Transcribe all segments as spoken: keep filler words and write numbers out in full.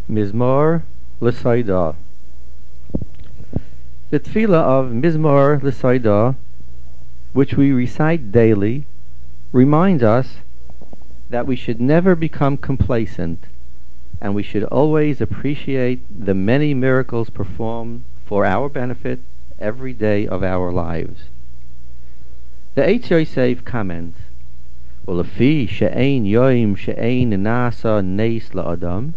Mizmor L'Saidah. The tefillah of Mizmor L'Saidah, which we recite daily, reminds us that we should never become complacent, and we should always appreciate the many miracles performed for our benefit every day of our lives. The Eitz Yosef comments, "Ulefi she'ein yoim she'ein nasa neis la'adam,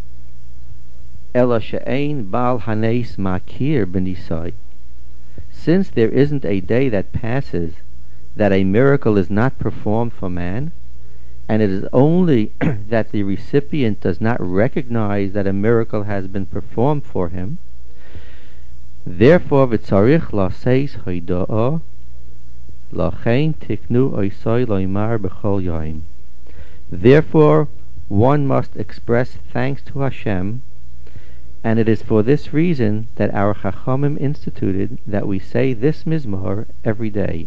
ela she'ein bal hanes makir b'nisai." Since there isn't a day that passes that a miracle is not performed for man, and it is only that the recipient does not recognize that a miracle has been performed for him, therefore v'tzarich la'seis hoida'a la'chein tiknu oisai lo'imar b'chol yoim. Therefore one must express thanks to Hashem, and it is for this reason that our Chachamim instituted that we say this Mizmor every day.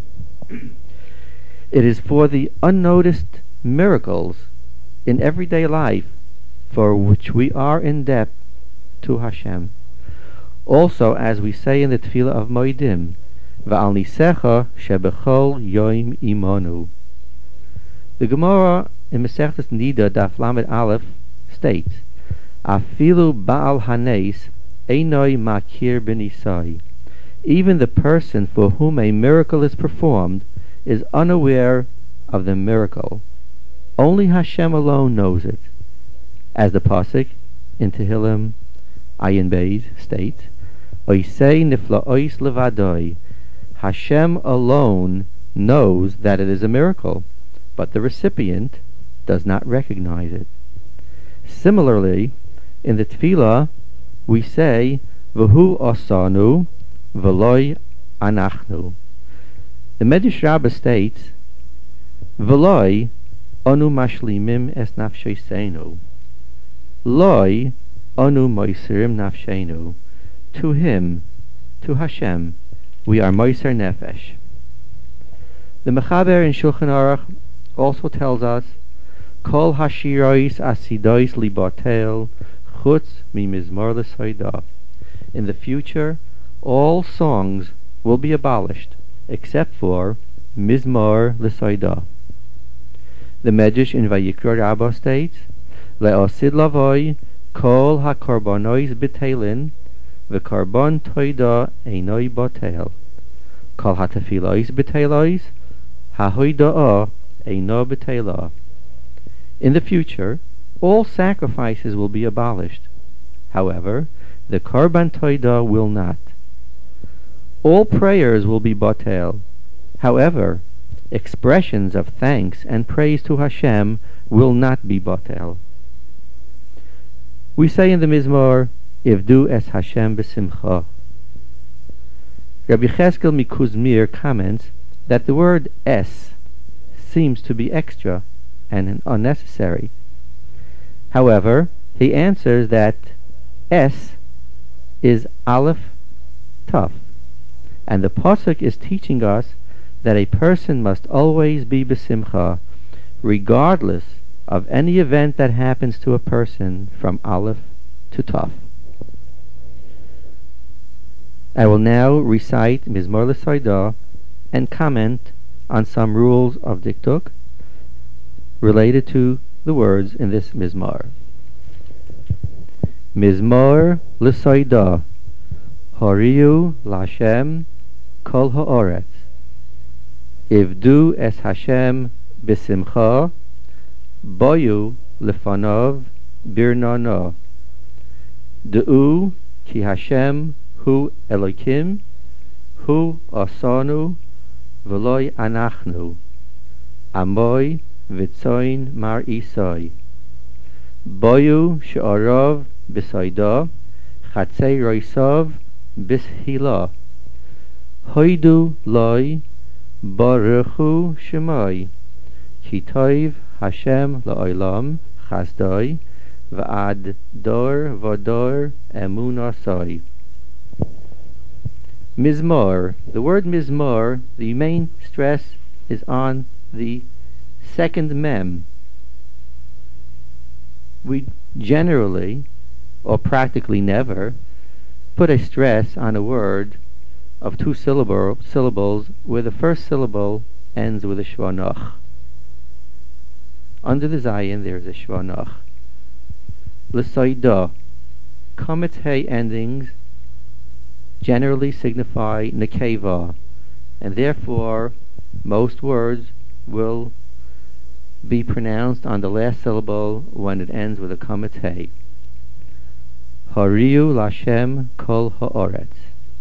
It is for the unnoticed miracles in everyday life for which we are in debt to Hashem. Also, as we say in the Tefillah of Moedim, V'al nisecha shebechol yoim imanu. The Gemara in Masechtas Nida Daf Lamed Aleph states, Afilu Baal Hanes Einoi Makir B'Nisai. Even the person for whom a miracle is performed is unaware of the miracle. Only Hashem alone knows it. As the Pasuk in Tehillim Ayin Beis states, Oisei nifla'ois levadoi. Hashem alone knows that it is a miracle, but the recipient does not recognize it. Similarly, in the Tefillah, we say, V'hu osanu v'loi anachnu. The Medrash Rabbah states, V'loi anu mashlimim es nafsheseinu. Loi anu moisirim nafshenu. To him, to Hashem, we are moiser nefesh. The Mechaber in Shulchan Aruch also tells us, Kol hashirois asidois libatel chutz mi mizmor l'saidah. In the future, all songs will be abolished, except for Mizmor l'Saidah. The Medrash in Vayikra Rabbah states, Le'osid lavoi kol hakorbonois b'teilin v'karbon toida einoi batel. Kol hatafilois b'teilois hahoida'a eino b'teilah. In the future, all sacrifices will be abolished. However, the Karban Toida will not. All prayers will be batel. However, expressions of thanks and praise to Hashem will not be batel. We say in the Mizmor, Ivdu es Hashem b'simcha. Rabbi Cheskel Mikuzmir comments that the word es seems to be extra and unnecessary. However, he answers that S is Aleph Taf, and the Pasuk is teaching us that a person must always be besimcha, regardless of any event that happens to a person from Aleph to Taf. I will now recite Mizmor L'Saidah and comment on some rules of Diktuk related to the words in this Mizmor. Mizmor L'Saidah, Horiyu L'Hashem Kol Ha'oretz. Ivdu es Hashem b'simcha, boyu lefanov birnano. Du'u ki Hashem hu Elokim, hu asanu v'loi anachnu. Amoy v'tzoin mar isai. Boyu she'arav b'saidah, chatzei roisav b'shila. Hoidu loi Baruchu Shemai, Ki Tov Hashem La'olam Chazdai, V'ad Dor V'dor Emunasai. Mizmor. The word Mizmor, the main stress is on the second mem. We generally or practically never, put a stress on a word of two syllable, syllables where the first syllable ends with a shvanach. Under the zayin there is a shvanach. L'soida, Kometz Hey endings generally signify nekeva, and therefore most words will be pronounced on the last syllable when it ends with a Kometz Hey. Hariu Lashem Kol Ha'oretz.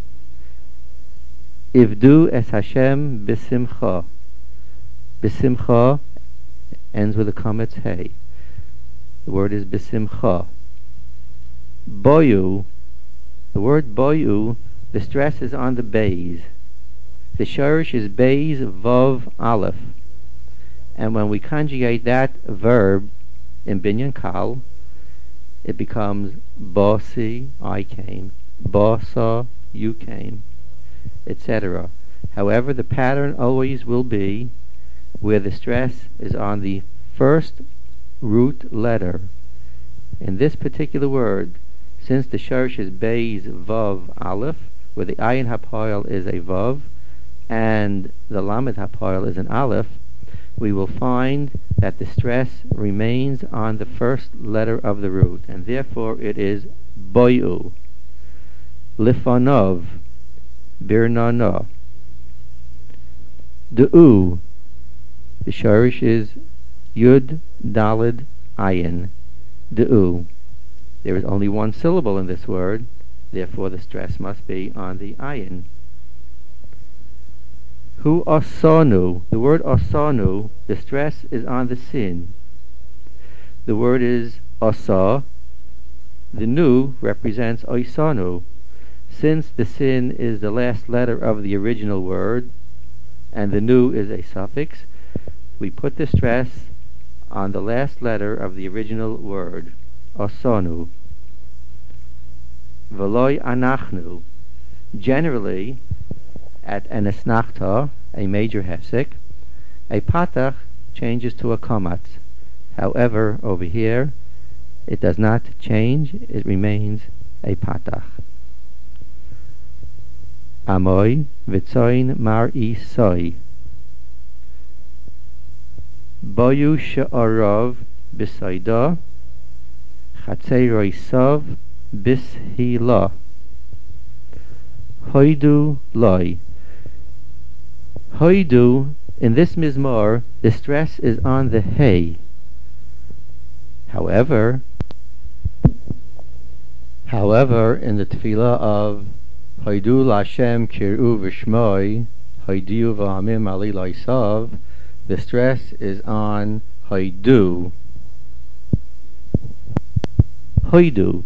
Ivdu es Hashem B'simcha. B'simcha ends with a Kometz Hey. The word is B'simcha. Boyu, the word boyu, the stress is on the bays. The shorish is bays vav aleph. And when we conjugate that verb in binyan kal, it becomes bosi, I came, bosa, you came, et cetera. However, the pattern always will be where the stress is on the first root letter. In this particular word, since the shorish is beis vav aleph, where the ayin hapoil is a vav and the lamed hapoil is an aleph, we will find that the stress remains on the first letter of the root, and therefore it is boyu. Lifanov, birnana. The u, the shorish is yud dalid ayin, the u. There is only one syllable in this word, therefore the stress must be on the ayin. Hu asanu, the word asanu, the stress is on the sin. The word is asa. The nu represents oisanu. Since the sin is the last letter of the original word, and the nu is a suffix, we put the stress on the last letter of the original word, asanu. Veloy anachnu. Generally, at an esnachta, a major hefsek, a patach changes to a komatz. However, over here, it does not change, it remains a patach. Amoy v'tzoin mar isoi. Boyu she'arav b'soida, chatzeiroi sov bishila. Hoidu loi. Hoidu, in this mizmor, the stress is on the hey. However, however, in the tefillah of Hoidu Lashem Kiru V'Shmoi, Hoidu V'Amim Ali Laisav, the stress is on Hoidu. Hoidu.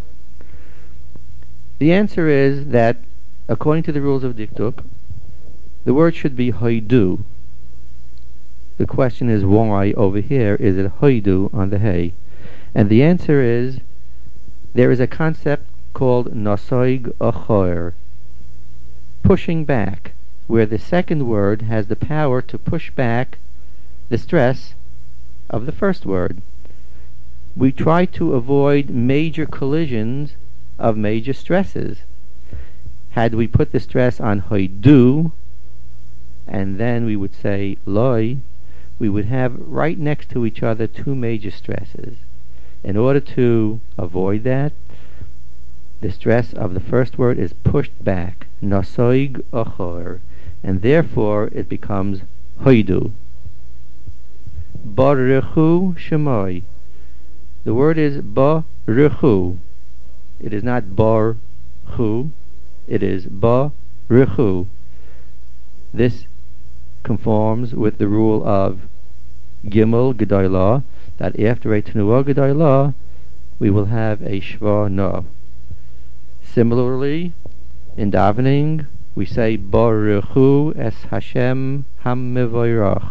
The answer is that, according to the rules of Diktuk, the word should be Hoidu. The question is why over here is it Hoidu on the hay? And the answer is there is a concept called Nasoig Achoir, pushing back, where the second word has the power to push back the stress of the first word. We try to avoid major collisions of major stresses. Had we put the stress on Hoidu, and then we would say Loi, we would have right next to each other two major stresses. In order to avoid that, the stress of the first word is pushed back, Nasoig Achor, and therefore it becomes Hoidu. Baruchu Shemoi. The word is Baruchu. It is not Bar-chu, it is Baruchu. This conforms with the rule of Gimel Gedolah, that after a Tenuah Gedolah, we will have a Shva No. Similarly, in davening, we say Baruchu es Hashem HaMevorach.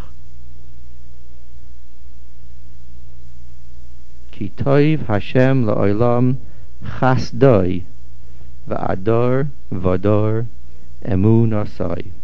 Ki toiv Hashem la'olam chasdoi va'ador v'ador emunasai.